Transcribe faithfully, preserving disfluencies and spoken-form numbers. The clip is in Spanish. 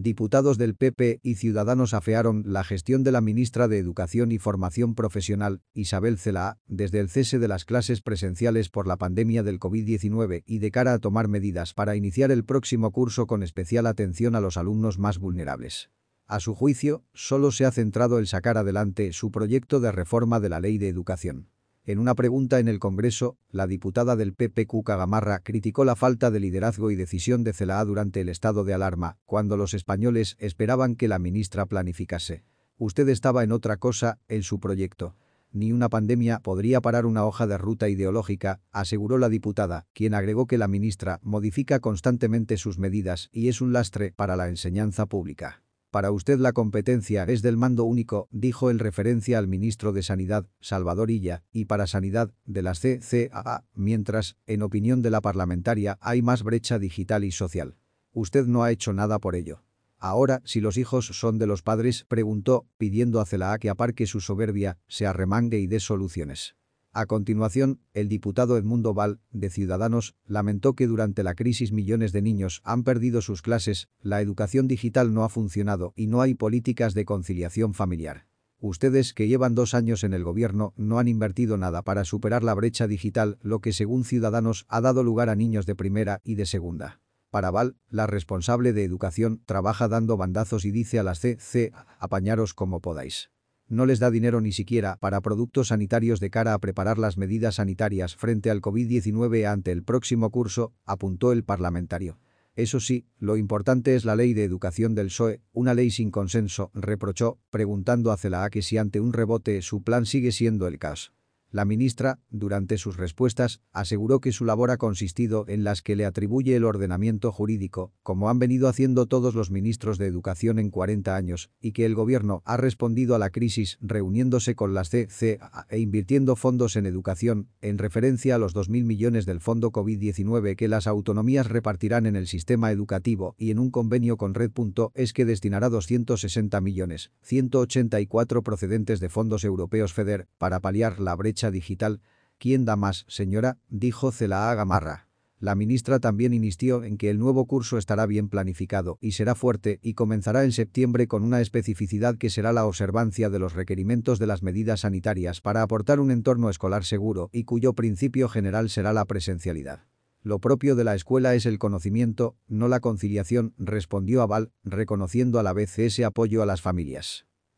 Diputados del P P y Ciudadanos afearon la gestión de la ministra de Educación y Formación Profesional, Isabel Celaá, desde el cese de las clases presenciales por la pandemia del COVID diecinueve y de cara a tomar medidas para iniciar el próximo curso con especial atención a los alumnos más vulnerables. A su juicio, solo se ha centrado en sacar adelante su proyecto de reforma de la Ley de Educación. En una pregunta en el Congreso, la diputada del P P Cuca Gamarra criticó la falta de liderazgo y decisión de Celaá durante el estado de alarma, cuando los españoles esperaban que la ministra planificase. Usted estaba en otra cosa, en su proyecto. Ni una pandemia podría parar una hoja de ruta ideológica, aseguró la diputada, quien agregó que la ministra modifica constantemente sus medidas y es un lastre para la enseñanza pública. Para usted la competencia es del mando único, dijo en referencia al ministro de Sanidad, Salvador Illa, y para Sanidad, de la C C A A, mientras, en opinión de la parlamentaria, hay más brecha digital y social. Usted no ha hecho nada por ello. Ahora, si los hijos son de los padres, preguntó, pidiendo a Celaá que aparque su soberbia, se arremangue y dé soluciones. A continuación, el diputado Edmundo Val, de Ciudadanos, lamentó que durante la crisis millones de niños han perdido sus clases, la educación digital no ha funcionado y no hay políticas de conciliación familiar. Ustedes, que llevan dos años en el gobierno, no han invertido nada para superar la brecha digital, lo que según Ciudadanos ha dado lugar a niños de primera y de segunda. Para Val, la responsable de educación trabaja dando bandazos y dice a las C C, apañaros como podáis. No les da dinero ni siquiera para productos sanitarios de cara a preparar las medidas sanitarias frente al COVID diecinueve ante el próximo curso, apuntó el parlamentario. Eso sí, lo importante es la ley de educación del P S O E, una ley sin consenso, reprochó, preguntando a Celaá que si ante un rebote su plan sigue siendo el caos. La ministra, durante sus respuestas, aseguró que su labor ha consistido en las que le atribuye el ordenamiento jurídico, como han venido haciendo todos los ministros de Educación en cuarenta años, y que el gobierno ha respondido a la crisis reuniéndose con las C C A A e invirtiendo fondos en educación, en referencia a los dos mil millones del Fondo COVID diecinueve que las autonomías repartirán en el sistema educativo y en un convenio con Red.es que destinará doscientos sesenta millones, ciento ochenta y cuatro procedentes de fondos europeos FEDER, para paliar la brecha digital. ¿Quién da más, señora?, dijo Celaá Gamarra. La ministra también insistió en que el nuevo curso estará bien planificado y será fuerte y comenzará en septiembre con una especificidad que será la observancia de los requerimientos de las medidas sanitarias para aportar un entorno escolar seguro y cuyo principio general será la presencialidad. Lo propio de la escuela es el conocimiento, no la conciliación, respondió Val, reconociendo a la vez ese apoyo a las familias.